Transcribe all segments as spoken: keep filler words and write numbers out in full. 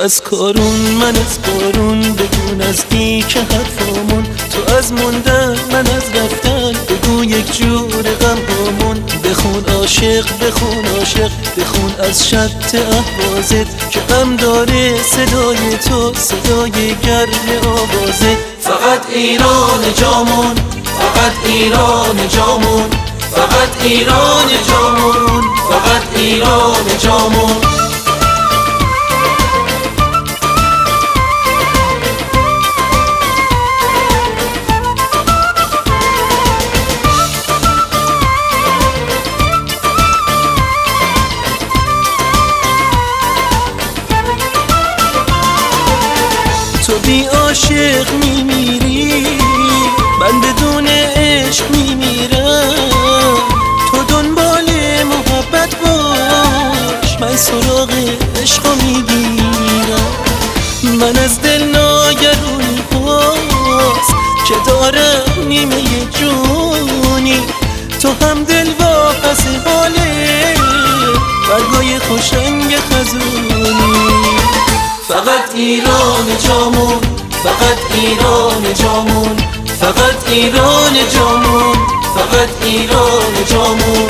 از کارون من از بارون، بگو نزدیک حرفامون. تو از موندن من از رفتن، بگو یک جور غم هامون. بخون عاشق بخون عاشق بخون از شط اهوازت، که غم داره صدای تو، صدای گرم آوازت. فقط ایران جامون، فقط ایران جامون، فقط ایران جامون، فقط ایران جامون. تو بی عاشق میمیری، من بدون عشق میمیرم. تو دنبال محبت باش، من سراغ عشقو میگیرم. من از دل ناگرونی هاست که دارم نیمه جونی، تو هم دل واپس حاله برگای خوشنگ خزونی. فقط ایران جامون، فقط ایران جامون، فقط ایران جامون، فقط ایران جامون.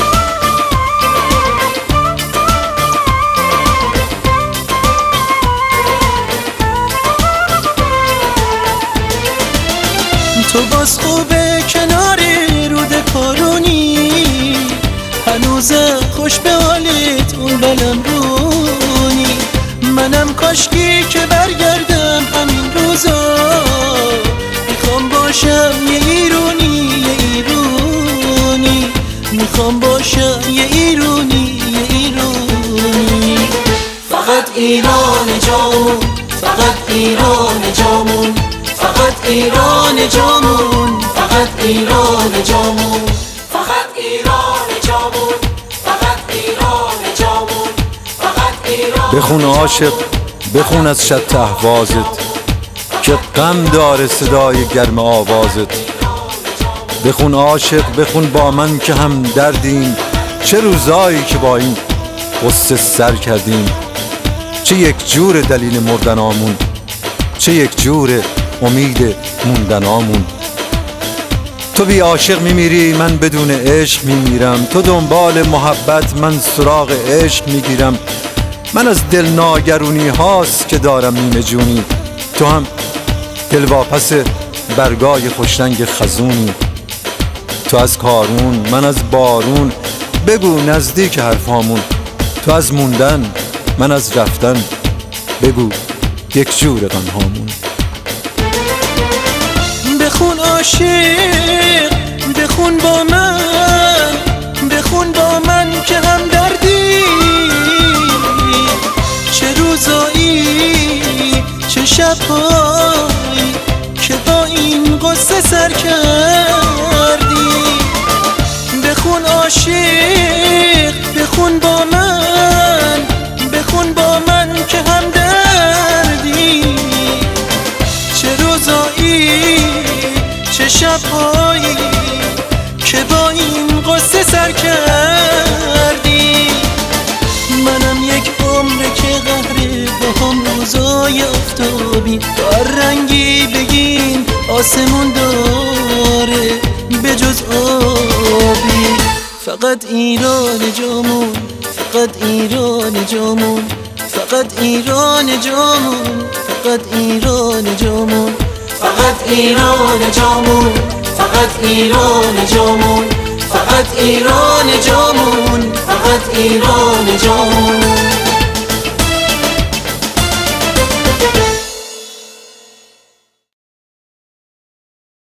تو باز خوبه کنار رود کارونی، هنوزم خوش به حالت اون بلم رونی. منم کاشکی که برگردم همین روزا، میخوام باشم یه ایرونی یه ایرونی، میخوام باشم یه ایرونی یه ایرونی. فقط ایران جامون، فقط ایران جامون، فقط ایران جامون، فقط ایران جامون، فقط ایران جامون، فقط ایران جامون، فقط ایران. بخون عاشق بخون از شط اهوازت، که غم داره صدای گرم آوازت. بخون عاشق بخون با من که هم دردیم، چه روزایی که با این غصه سر کردیم. چه یک جور دلیل مردنامون، چه یک جور امید موندنامون. تو بی عاشق میمیری، من بدون عشق میمیرم. تو دنبال محبت، من سراغ عشق میگیرم. من از دل ناگرونی هاست که دارم نیمه جونی، تو هم دل واپس برگای خوشرنگ خزونی. تو از کارون من از بارون، بگو نزدیک حرفامون. تو از موندن من از رفتن، بگو یک جور غم هامون. بخون عاشق بخون با من، بخون با من که هم دردی. چه روزایی چه شبهایی که با این قصه سر کردی. بخون عاشق بخون با من، بخون با من که هم دردی. چه روزایی چه شبهایی که با این قصه سر کردی. منم یک عمره که قهره با هم روزای آفتابی، با رنگی بگین آسمون داره به جز آبی. فقط ایران جامون، فقط ایران جامون، فقط ایران جامون، فقط ایران جامون، فقط ایران جامون، فقط ایران جامون، فقط ایران جامون، فقط ایران جامون.